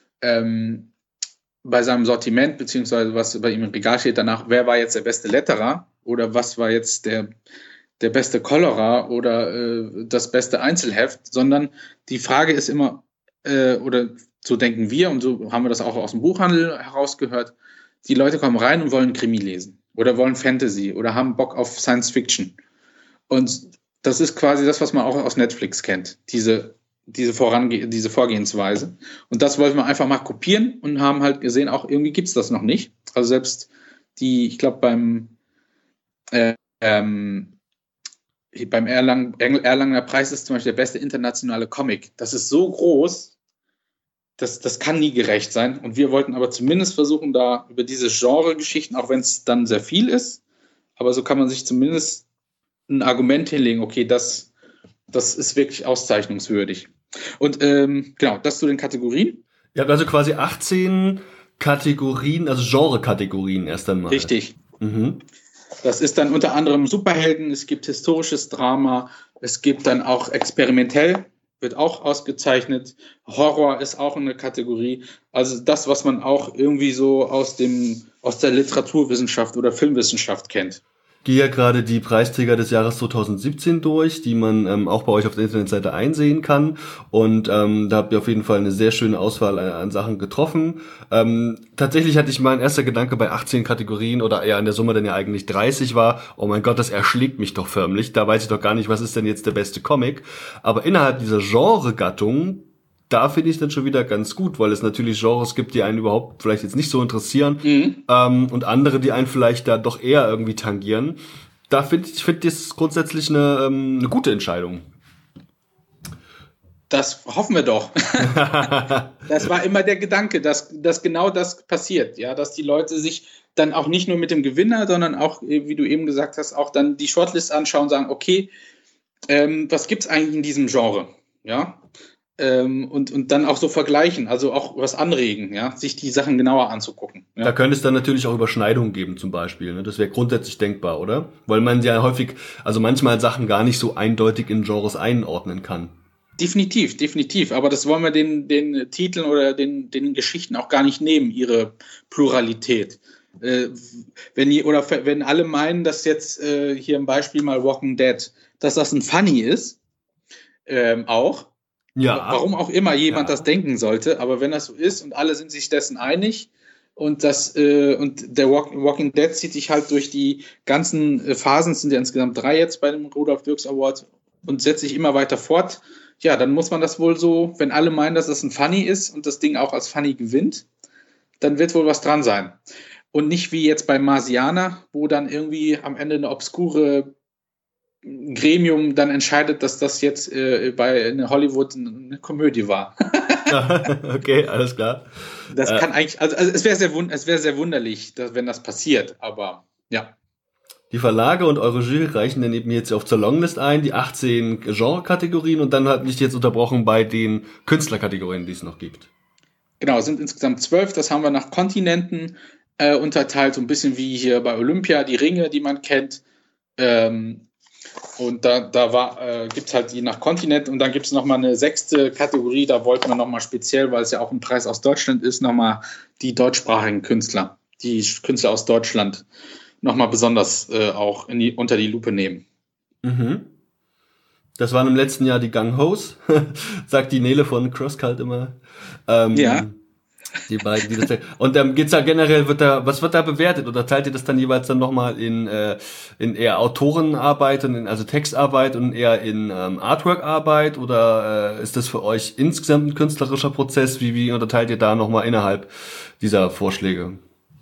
bei seinem Sortiment, beziehungsweise was bei ihm im Regal steht, danach, wer war jetzt der beste Letterer oder was war jetzt der beste Colorer oder das beste Einzelheft, sondern die Frage ist immer, oder so denken wir und so haben wir das auch aus dem Buchhandel herausgehört, die Leute kommen rein und wollen Krimi lesen oder wollen Fantasy oder haben Bock auf Science Fiction. Und Das ist quasi das, was man auch aus Netflix kennt, diese Vorgehensweise. Und das wollten wir einfach mal kopieren und haben halt gesehen, auch irgendwie gibt's das noch nicht. Also selbst ich glaube beim Erlanger Preis ist zum Beispiel der beste internationale Comic. Das ist so groß, das kann nie gerecht sein. Und wir wollten aber zumindest versuchen, da über diese Genre-Geschichten, auch wenn es dann sehr viel ist, aber so kann man sich zumindest ein Argument hinlegen, okay, das ist wirklich auszeichnungswürdig. Und genau, das zu den Kategorien. Ihr habt also quasi 18 Kategorien, also Genre-Kategorien erst einmal. Richtig. Mhm. Das ist dann unter anderem Superhelden, es gibt historisches Drama, es gibt dann auch experimentell, wird auch ausgezeichnet. Horror ist auch eine Kategorie. Also das, was man auch irgendwie so aus der Literaturwissenschaft oder Filmwissenschaft kennt. Gehe ja gerade die Preisträger des Jahres 2017 durch, die man auch bei euch auf der Internetseite einsehen kann. Und da habt ihr auf jeden Fall eine sehr schöne Auswahl an Sachen getroffen. Tatsächlich hatte ich mein erster Gedanke bei 18 Kategorien oder eher in der Summe dann ja eigentlich 30 war, oh mein Gott, das erschlägt mich doch förmlich. Da weiß ich doch gar nicht, was ist denn jetzt der beste Comic. Aber innerhalb dieser Genre-Gattung, da finde ich es dann schon wieder ganz gut, weil es natürlich Genres gibt, die einen überhaupt vielleicht jetzt nicht so interessieren und andere, die einen vielleicht da doch eher irgendwie tangieren. Da finde ich das grundsätzlich eine gute Entscheidung. Das hoffen wir doch. Das war immer der Gedanke, dass genau das passiert, ja, dass die Leute sich dann auch nicht nur mit dem Gewinner, sondern auch, wie du eben gesagt hast, auch dann die Shortlist anschauen und sagen, okay, was gibt's eigentlich in diesem Genre, ja? Und dann auch so vergleichen, also auch was anregen, ja, sich die Sachen genauer anzugucken. Ja. Da könnte es dann natürlich auch Überschneidungen geben zum Beispiel, ne? Das wäre grundsätzlich denkbar, oder? Weil man ja häufig, also manchmal Sachen gar nicht so eindeutig in Genres einordnen kann. Definitiv, aber das wollen wir den Titeln oder den Geschichten auch gar nicht nehmen, ihre Pluralität. Wenn alle meinen, dass jetzt hier im Beispiel mal Walking Dead, dass das ein Funny ist, auch, ja. Warum auch immer jemand das denken sollte, aber wenn das so ist und alle sind sich dessen einig und der Walking Dead zieht sich halt durch die ganzen Phasen, es sind ja insgesamt 3 jetzt bei dem Rudolf Dirks Award und setzt sich immer weiter fort, ja, dann muss man das wohl so, wenn alle meinen, dass das ein Funny ist und das Ding auch als Funny gewinnt, dann wird wohl was dran sein. Und nicht wie jetzt bei Marsianer, wo dann irgendwie am Ende eine obskure Gremium dann entscheidet, dass das jetzt in Hollywood eine Komödie war. Okay, alles klar. Das kann eigentlich, also es wäre sehr wunderlich, wenn das passiert, aber ja. Die Verlage und eure Jury reichen dann eben jetzt auf zur Longlist ein, die 18 Genre-Kategorien und dann hat mich jetzt unterbrochen bei den Künstlerkategorien, die es noch gibt. Genau, es sind insgesamt 12, das haben wir nach Kontinenten unterteilt, so ein bisschen wie hier bei Olympia, die Ringe, die man kennt. Und da gibt's halt die nach Kontinent und dann gibt's nochmal eine 6. Kategorie, da wollten wir nochmal speziell, weil es ja auch ein Preis aus Deutschland ist, nochmal die deutschsprachigen Künstler, die Künstler aus Deutschland nochmal besonders auch unter die Lupe nehmen. Mhm. Das waren im letzten Jahr die Gang-Hos, sagt die Nele von CrossCult immer. Ja. Die beiden, die das und geht's da generell, was wird da bewertet? Oder teilt ihr das dann jeweils dann nochmal in eher Autorenarbeit und also Textarbeit und eher in Artworkarbeit? Oder ist das für euch insgesamt ein künstlerischer Prozess? Wie unterteilt ihr da nochmal innerhalb dieser Vorschläge?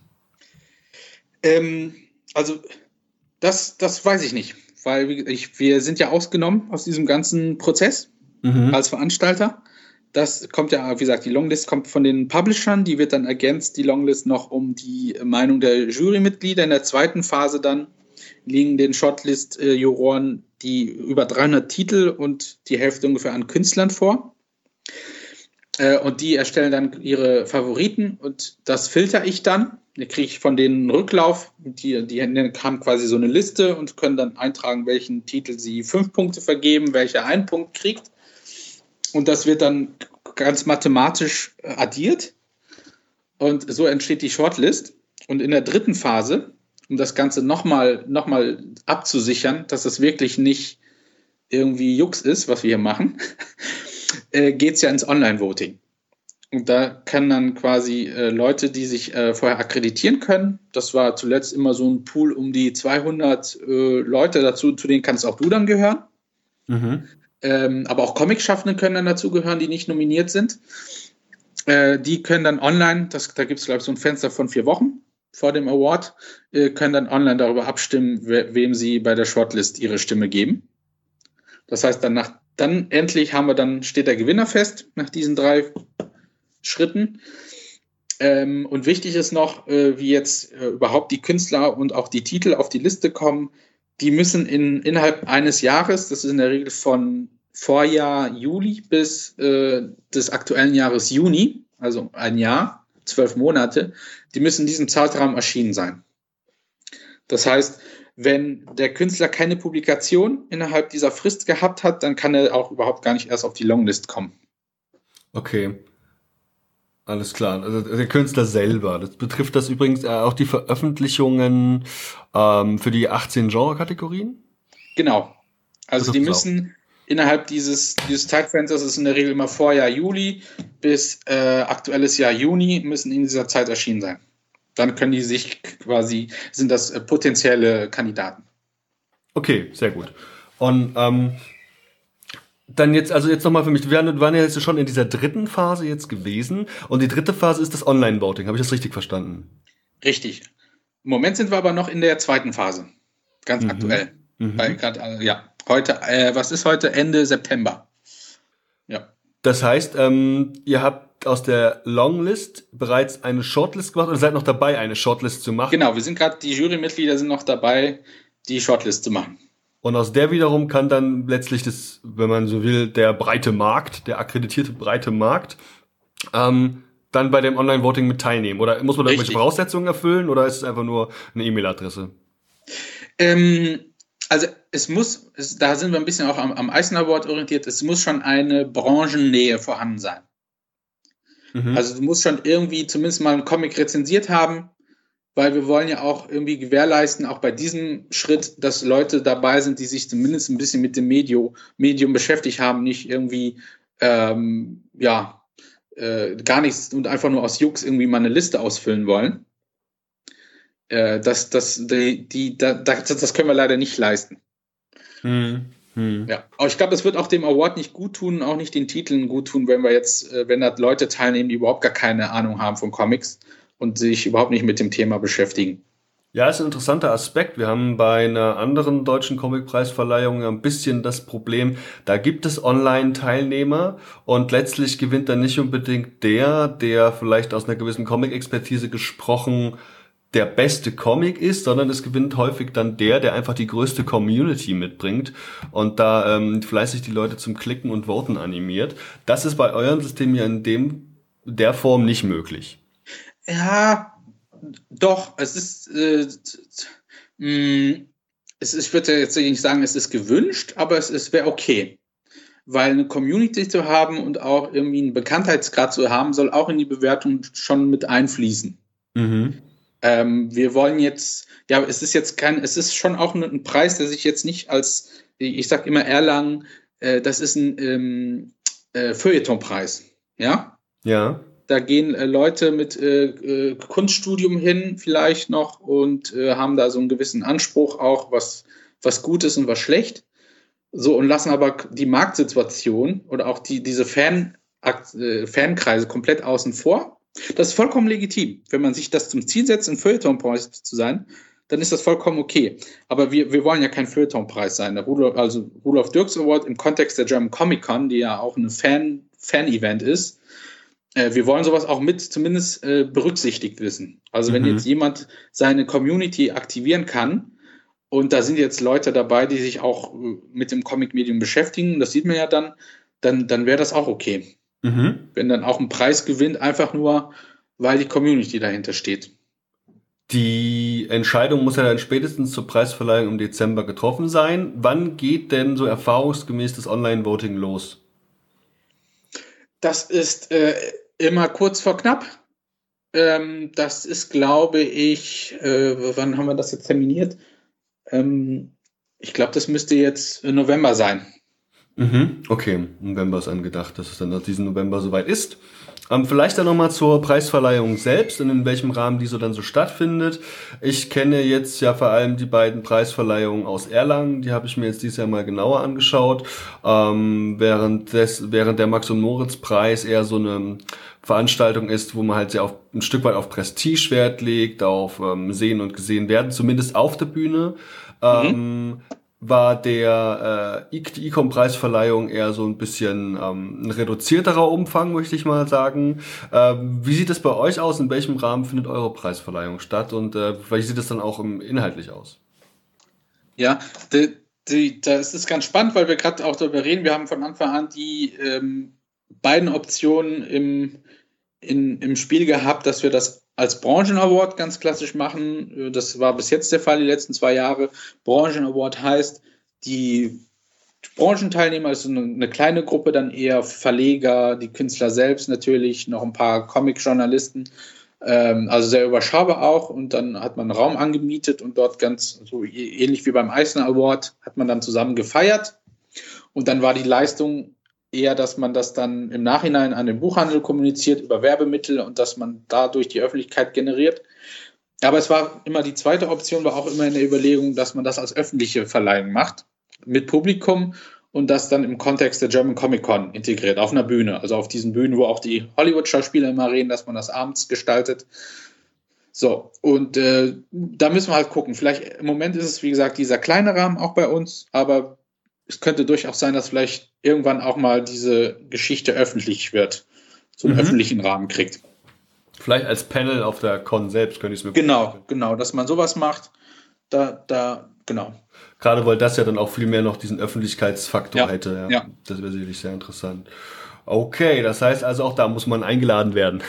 Also das weiß ich nicht, weil wir sind ja ausgenommen aus diesem ganzen Prozess als Veranstalter. Das kommt ja, wie gesagt, die Longlist kommt von den Publishern, die wird dann ergänzt, die Longlist noch um die Meinung der Jurymitglieder. In der zweiten Phase dann liegen den Shortlist-Juroren die über 300 Titel und die Hälfte ungefähr an Künstlern vor. Und die erstellen dann ihre Favoriten und das filter ich dann. Da kriege ich von denen einen Rücklauf. Die haben quasi so eine Liste und können dann eintragen, welchen Titel sie 5 Punkte vergeben, welcher 1 Punkt kriegt. Und das wird dann ganz mathematisch addiert. Und so entsteht die Shortlist. Und in der dritten Phase, um das Ganze nochmal abzusichern, dass es wirklich nicht irgendwie Jux ist, was wir hier machen, geht es ja ins Online-Voting. Und da können dann quasi Leute, die sich vorher akkreditieren können, das war zuletzt immer so ein Pool um die 200 Leute dazu, zu denen kannst auch du dann gehören. Aber auch Comic-Schaffende können dann dazugehören, die nicht nominiert sind. Die können dann online, da gibt es, glaube ich, so ein Fenster von 4 Wochen vor dem Award, können dann online darüber abstimmen, wem sie bei der Shortlist ihre Stimme geben. Das heißt, dann endlich steht der Gewinner fest nach diesen 3 Schritten. Und wichtig ist noch, wie jetzt überhaupt die Künstler und auch die Titel auf die Liste kommen. Die müssen innerhalb eines Jahres, das ist in der Regel von Vorjahr Juli bis des aktuellen Jahres Juni, also ein Jahr, 12 Monate, die müssen in diesem Zeitraum erschienen sein. Das heißt, wenn der Künstler keine Publikation innerhalb dieser Frist gehabt hat, dann kann er auch überhaupt gar nicht erst auf die Longlist kommen. Okay. Alles klar. Also der Künstler selber. Das betrifft das übrigens auch die Veröffentlichungen für die 18 Genre-Kategorien? Genau. Also die müssen innerhalb dieses Zeitfensters, das ist in der Regel immer Vorjahr Juli bis aktuelles Jahr Juni, müssen in dieser Zeit erschienen sein. Dann können die sind das potenzielle Kandidaten. Okay, sehr gut. Und dann jetzt nochmal für mich, wir waren ja jetzt schon in dieser 3. Phase jetzt gewesen und die 3. Phase ist das Online-Voting. Habe ich das richtig verstanden? Richtig. Im Moment sind wir aber noch in der 2. Phase. Ganz aktuell. Heute, was ist heute? Ende September. Ja. Das heißt, ihr habt aus der Longlist bereits eine Shortlist gemacht oder seid noch dabei, eine Shortlist zu machen? Genau, die Jurymitglieder sind noch dabei, die Shortlist zu machen. Und aus der wiederum kann dann letztlich wenn man so will, der breite Markt, der akkreditierte breite Markt, dann bei dem Online-Voting mit teilnehmen. Oder muss man da irgendwelche Voraussetzungen erfüllen oder ist es einfach nur eine E-Mail-Adresse? Also da sind wir ein bisschen auch am Eisner Award orientiert, es muss schon eine Branchennähe vorhanden sein. Also du musst schon irgendwie zumindest mal einen Comic rezensiert haben, weil wir wollen ja auch irgendwie gewährleisten, auch bei diesem Schritt, dass Leute dabei sind, die sich zumindest ein bisschen mit dem Medium beschäftigt haben, nicht irgendwie gar nichts und einfach nur aus Jux irgendwie mal eine Liste ausfüllen wollen. Das können wir leider nicht leisten. Ja, aber ich glaube, es wird auch dem Award nicht gut tun, auch nicht den Titeln gut tun, wenn da Leute teilnehmen, die überhaupt gar keine Ahnung haben von Comics und sich überhaupt nicht mit dem Thema beschäftigen. Ja, ist ein interessanter Aspekt. Wir haben bei einer anderen deutschen Comicpreisverleihung ein bisschen das Problem, da gibt es Online-Teilnehmer und letztlich gewinnt dann nicht unbedingt der vielleicht aus einer gewissen Comic-Expertise gesprochen der beste Comic ist, sondern es gewinnt häufig dann der einfach die größte Community mitbringt und da fleißig die Leute zum Klicken und Voten animiert. Das ist bei eurem System ja in der Form nicht möglich. Ja, doch. Es ist, ich würde jetzt nicht sagen, es ist gewünscht, aber es wäre okay. Weil eine Community zu haben und auch irgendwie einen Bekanntheitsgrad zu haben, soll auch in die Bewertung schon mit einfließen. Wir wollen jetzt, es ist schon auch ein Preis, der sich jetzt nicht als, ich sag immer Erlangen, das ist ein Feuilletonpreis, ja? Ja. Da gehen Leute mit Kunststudium hin vielleicht noch und haben da so einen gewissen Anspruch auch, was gut ist und was schlecht. So, und lassen aber die Marktsituation oder auch diese Fankreise komplett außen vor. Das ist vollkommen legitim. Wenn man sich das zum Ziel setzt, ein Feuilletonpreis zu sein, dann ist das vollkommen okay. Aber wir wollen ja kein Feuilletonpreis sein. Der Rudolf Dirks Award im Kontext der German Comic Con, die ja auch ein Fan-Event ist, wir wollen sowas auch zumindest berücksichtigt wissen. Also wenn jetzt jemand seine Community aktivieren kann und da sind jetzt Leute dabei, die sich auch mit dem Comic-Medium beschäftigen, das sieht man ja dann wäre das auch okay. Wenn dann auch ein Preis gewinnt, einfach nur, weil die Community dahinter steht. Die Entscheidung muss ja dann spätestens zur Preisverleihung im Dezember getroffen sein. Wann geht denn so erfahrungsgemäß das Online-Voting los? Das ist immer kurz vor knapp. Das ist, glaube ich, wann haben wir das jetzt terminiert? Ich glaube, das müsste jetzt November sein. Okay, November ist angedacht, dass es dann diesen November soweit ist. Vielleicht dann nochmal zur Preisverleihung selbst und in welchem Rahmen die so dann so stattfindet. Ich kenne jetzt ja vor allem die beiden Preisverleihungen aus Erlangen, die habe ich mir jetzt dieses Jahr mal genauer angeschaut, während der Max- und Moritz-Preis eher so eine Veranstaltung ist, wo man halt sehr ein Stück weit auf Prestige Wert legt, auf Sehen und Gesehen werden, zumindest auf der Bühne. War die ICOM-Preisverleihung eher so ein bisschen ein reduzierterer Umfang, möchte ich mal sagen. Wie sieht es bei euch aus? In welchem Rahmen findet eure Preisverleihung statt? Und wie sieht es dann auch inhaltlich aus? Ja, das ist ganz spannend, weil wir gerade auch darüber reden. Wir haben von Anfang an die beiden Optionen im Spiel gehabt, dass wir das als Branchen-Award ganz klassisch machen. Das war bis jetzt der Fall, die letzten 2 Jahre. Branchen-Award heißt, die Branchenteilnehmer ist eine kleine Gruppe, dann eher Verleger, die Künstler selbst natürlich, noch ein paar Comic-Journalisten, also sehr überschaubar auch. Und dann hat man einen Raum angemietet und dort ganz so ähnlich wie beim Eisner Award hat man dann zusammen gefeiert. Und dann war die Leistung eher, dass man das dann im Nachhinein an den Buchhandel kommuniziert über Werbemittel und dass man dadurch die Öffentlichkeit generiert. Aber es war immer die zweite Option, war auch immer in der Überlegung, dass man das als öffentliche Verleihung macht, mit Publikum und das dann im Kontext der German Comic Con integriert, auf einer Bühne. Also auf diesen Bühnen, wo auch die Hollywood-Schauspieler immer reden, dass man das abends gestaltet. So, und da müssen wir halt gucken. Vielleicht im Moment ist es, wie gesagt, dieser kleine Rahmen auch bei uns, aber es könnte durchaus sein, dass vielleicht irgendwann auch mal diese Geschichte öffentlich wird, so einen öffentlichen Rahmen kriegt. Vielleicht als Panel auf der Con selbst könnte ich es mir vorstellen. Genau, dass man sowas macht, genau. Gerade weil das ja dann auch viel mehr noch diesen Öffentlichkeitsfaktor hätte. Ja. Das wäre sicherlich sehr interessant. Okay, das heißt also auch da muss man eingeladen werden.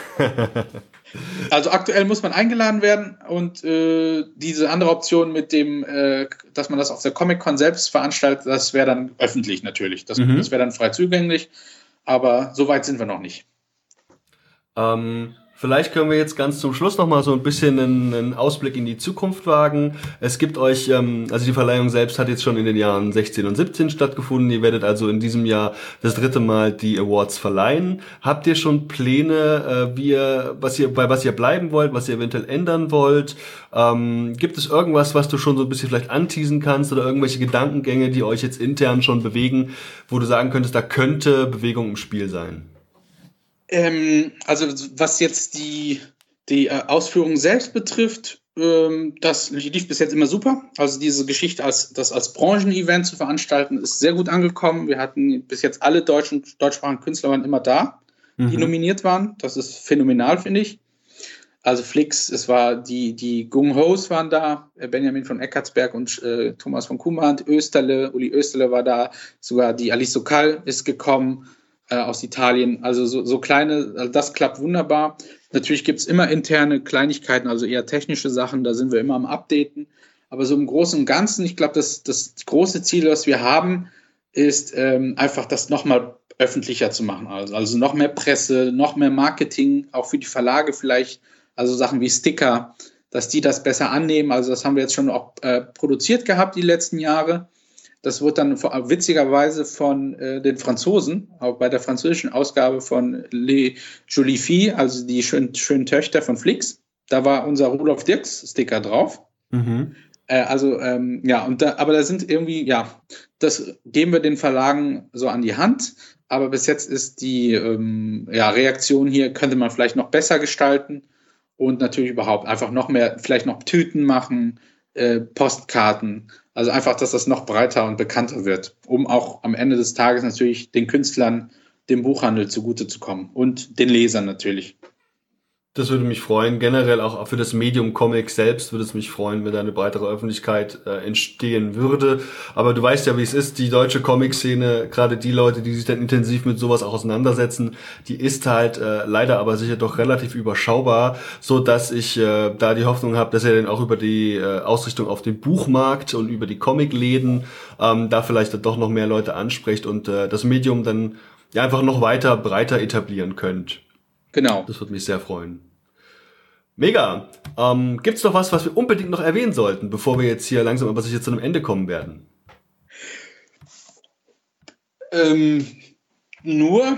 Also aktuell muss man eingeladen werden und diese andere Option mit dem, dass man das auf der Comic-Con selbst veranstaltet, das wäre dann öffentlich natürlich. Das wäre dann frei zugänglich, aber so weit sind wir noch nicht. Vielleicht können wir jetzt ganz zum Schluss noch mal so ein bisschen einen Ausblick in die Zukunft wagen. Es gibt euch, also die Verleihung selbst hat jetzt schon in den Jahren 16 und 17 stattgefunden. Ihr werdet also in diesem Jahr das 3. Mal die Awards verleihen. Habt ihr schon Pläne, bei was ihr bleiben wollt, was ihr eventuell ändern wollt? Gibt es irgendwas, was du schon so ein bisschen vielleicht anteasen kannst oder irgendwelche Gedankengänge, die euch jetzt intern schon bewegen, wo du sagen könntest, da könnte Bewegung im Spiel sein? Also was jetzt die Ausführung selbst betrifft, das lief bis jetzt immer super. Also diese Geschichte, das als Branchenevent zu veranstalten, ist sehr gut angekommen. Wir hatten bis jetzt alle deutschsprachigen Künstler waren immer da, die nominiert waren. Das ist phänomenal, finde ich. Also Flix, es war die Gung Hos waren da, Benjamin von Eckartsberg und Thomas von Kumant, Uli Österle war da, sogar die Alice Sokal ist gekommen. Aus Italien, also so kleine, also das klappt wunderbar. Natürlich gibt es immer interne Kleinigkeiten, also eher technische Sachen, da sind wir immer am Updaten. Aber so im Großen und Ganzen, ich glaube, das große Ziel, was wir haben, ist einfach das nochmal öffentlicher zu machen. Also noch mehr Presse, noch mehr Marketing, auch für die Verlage vielleicht, also Sachen wie Sticker, dass die das besser annehmen. Also das haben wir jetzt schon auch produziert gehabt die letzten Jahre. Das wird dann witzigerweise von den Franzosen, auch bei der französischen Ausgabe von Les Jolies Filles, also die schönen Töchter von Flix, da war unser Rudolf Dirks Sticker drauf. Aber da sind irgendwie, das geben wir den Verlagen so an die Hand, aber bis jetzt ist die Reaktion hier, könnte man vielleicht noch besser gestalten und natürlich überhaupt einfach noch mehr, vielleicht noch Tüten machen, Postkarten, also einfach, dass das noch breiter und bekannter wird, um auch am Ende des Tages natürlich den Künstlern, dem Buchhandel zugute zu kommen und den Lesern natürlich. Das würde mich freuen. Generell auch für das Medium Comic selbst würde es mich freuen, wenn da eine breitere Öffentlichkeit entstehen würde. Aber du weißt ja, wie es ist. Die deutsche Comic-Szene, gerade die Leute, die sich dann intensiv mit sowas auch auseinandersetzen, die ist halt leider aber sicher doch relativ überschaubar, so dass ich da die Hoffnung habe, dass er dann auch über die Ausrichtung auf den Buchmarkt und über die Comicläden da vielleicht dann doch noch mehr Leute anspricht und das Medium dann ja einfach noch weiter breiter etablieren könnt. Genau. Das würde mich sehr freuen. Mega. Gibt's noch was wir unbedingt noch erwähnen sollten, bevor wir jetzt hier langsam aber sicher zu einem Ende kommen werden? Nur,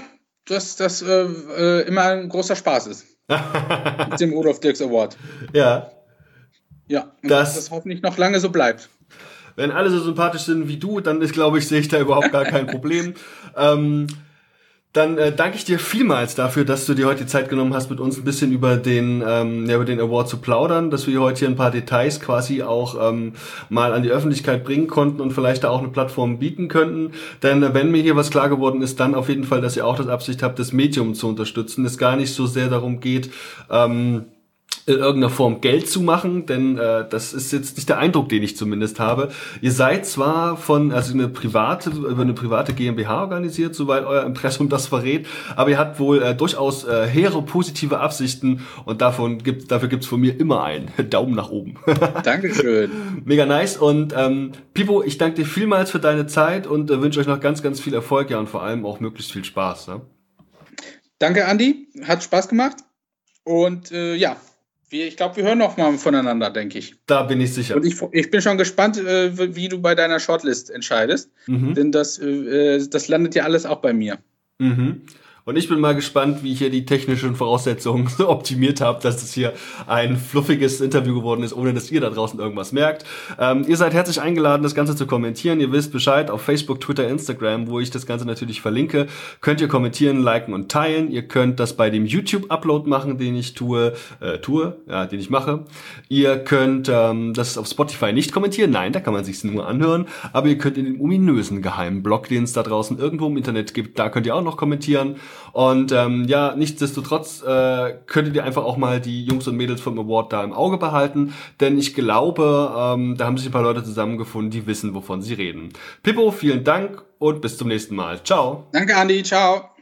dass das immer ein großer Spaß ist. Mit dem Rudolf Dirks Award. Ja. Ja, und dass das hoffentlich noch lange so bleibt. Wenn alle so sympathisch sind wie du, dann glaube ich, sehe ich da überhaupt gar kein Problem. Dann danke ich dir vielmals dafür, dass du dir heute die Zeit genommen hast, mit uns ein bisschen über den Award zu plaudern, dass wir heute hier ein paar Details quasi auch mal an die Öffentlichkeit bringen konnten und vielleicht da auch eine Plattform bieten könnten. Denn wenn mir hier was klar geworden ist, dann auf jeden Fall, dass ihr auch das Absicht habt, das Medium zu unterstützen. Es gar nicht so sehr darum geht, in irgendeiner Form Geld zu machen, denn das ist jetzt nicht der Eindruck, den ich zumindest habe. Ihr seid zwar über eine private GmbH organisiert, soweit euer Impressum das verrät, aber ihr habt wohl durchaus hehre positive Absichten und dafür gibt's von mir immer einen Daumen nach oben. Dankeschön. Mega nice und Pipo, ich danke dir vielmals für deine Zeit und wünsche euch noch ganz, ganz viel Erfolg, ja, und vor allem auch möglichst viel Spaß. Ne? Danke, Andi. Hat Spaß gemacht und ich glaube, wir hören noch mal voneinander, denke ich. Da bin ich sicher. Und ich bin schon gespannt, wie du bei deiner Shortlist entscheidest. Denn das landet ja alles auch bei mir. Mhm. Und ich bin mal gespannt, wie ich hier die technischen Voraussetzungen so optimiert habe, dass es hier ein fluffiges Interview geworden ist, ohne dass ihr da draußen irgendwas merkt. Ihr seid herzlich eingeladen, das Ganze zu kommentieren. Ihr wisst Bescheid, auf Facebook, Twitter, Instagram, wo ich das Ganze natürlich verlinke, könnt ihr kommentieren, liken und teilen. Ihr könnt das bei dem YouTube-Upload machen, den ich den ich mache. Ihr könnt das auf Spotify nicht kommentieren. Nein, da kann man sich's nur anhören. Aber ihr könnt in den ominösen geheimen Blog, den es da draußen irgendwo im Internet gibt, da könnt ihr auch noch kommentieren. Und nichtsdestotrotz könntet ihr einfach auch mal die Jungs und Mädels vom Award da im Auge behalten, denn ich glaube, da haben sich ein paar Leute zusammengefunden, die wissen, wovon sie reden. Pippo, vielen Dank und bis zum nächsten Mal. Ciao. Danke, Andi. Ciao.